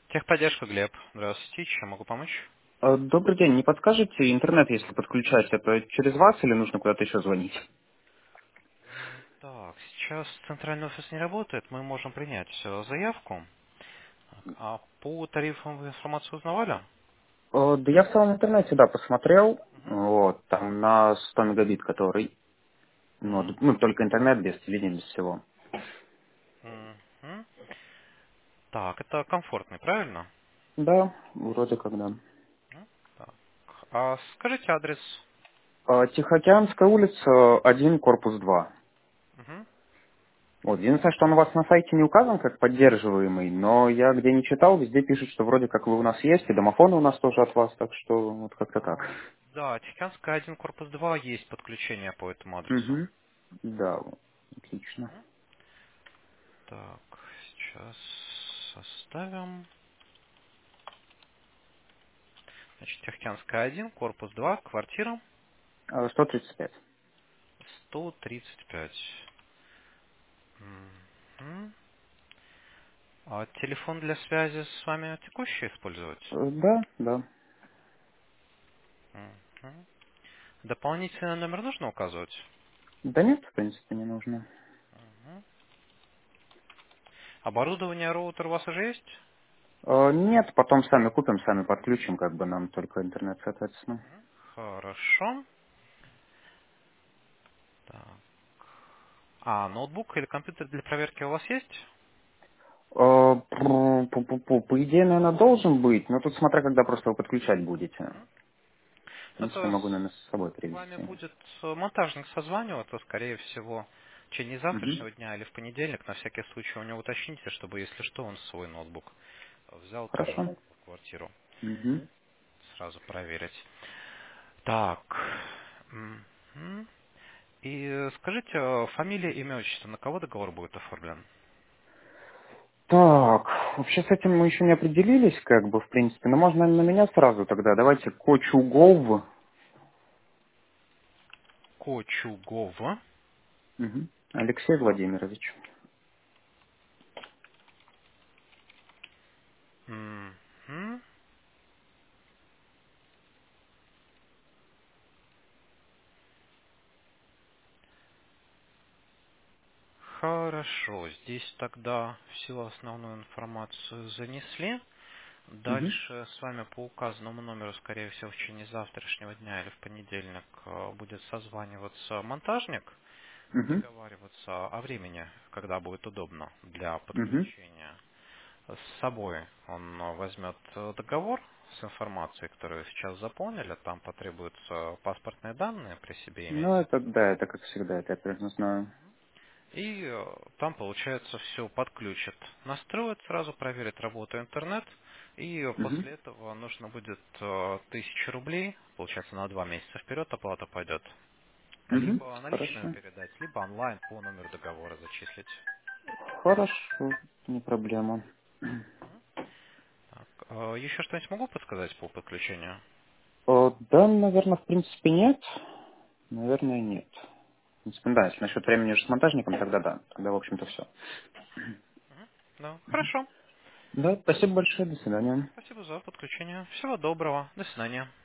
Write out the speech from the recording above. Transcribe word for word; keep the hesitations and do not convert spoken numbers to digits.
Техподдержка, Глеб. Здравствуйте, чем могу помочь? Э, Добрый день. Не подскажете, интернет, если подключать, это через вас или нужно куда-то еще звонить? М, Так, сейчас центральный офис не работает, мы можем принять э, заявку. Так, а по тарифам вы информацию узнавали? Э, Да я в самом интернете, да, посмотрел, Мгм. вот, там на сто мегабит, который, ну, М, д- ну, только интернет, без телевидения, без всего. мгм. Так, это комфортный, правильно? Да, вроде как да. М, Так. А скажите адрес. Э, Тихоокеанская улица, один, корпус два. Мгм. Вот, единственное, что он у вас на сайте не указан как поддерживаемый, но я где не читал, везде пишут, что вроде как вы у нас есть, и домофоны у нас тоже от вас, так что вот как-то так. А, Да, Тихоокеанская один, корпус два есть подключение по этому адресу. Угу. Да, вот, отлично. Мгм. Так, сейчас составим. Значит, Тихоокеанская один, корпус два, квартира Э, сто тридцать пять. сто тридцать пять. Мгм. А телефон для связи с вами текущий использовать? Э, Да, да. Мгм. Дополнительный номер нужно указывать? Да нет, в принципе, не нужно. Мгм. Оборудование роутер у вас уже есть? Э, Нет, потом сами купим, сами подключим, как бы нам только интернет, соответственно. Хорошо. Так. А ноутбук или компьютер для проверки у вас есть? Э, пру- пу-пу-пу, По идее, наверное, должен быть, но тут смотря, когда просто вы подключать будете. В принципе, Это могу, наверное, с собой с вами привезти. будет э, монтажник созваниваться, скорее всего, в течение Угу. завтрашнего дня или в понедельник. На всякий случай у него уточните, чтобы, если что, он свой ноутбук взял тоже Хорошо. в квартиру. Угу. Сразу проверить. Так. Мгм. И э, скажите, э, фамилия, имя, отчество, на кого договор будет оформлен? Так, вообще с этим мы еще не определились, как бы, в принципе, но можно на меня сразу тогда. Давайте Кочугов. Кочугова. Угу. Алексей Владимирович. Мгм. Хорошо, здесь тогда всю основную информацию занесли. Угу. Дальше с вами по указанному номеру, скорее всего, в течение завтрашнего дня или в понедельник э, будет созваниваться монтажник, Угу. договариваться о времени, когда будет удобно для Угу. подключения. С собой он э, возьмет э, договор с информацией, которую сейчас заполнили. Там потребуются паспортные данные при себе иметь. Ну, это, да, это как всегда, это я примерно знаю. И э, там, получается, все подключит. Настроит сразу, проверит работу интернет. И э, Угу. после этого нужно будет э, тысяча рублей, получается, на два месяца вперед оплата пойдет. Угу. Либо наличными Хорошо. передать, либо онлайн по номеру договора зачислить. Хорошо, не проблема. Так, э, еще что-нибудь могу подсказать по подключению? О, да, наверное, в принципе, нет. Наверное, нет. В принципе, да, если насчет времени уже с монтажником, тогда да. Тогда, в общем-то, все. Да, хорошо. Да, спасибо большое, до свидания. Спасибо за подключение. Всего доброго. До свидания.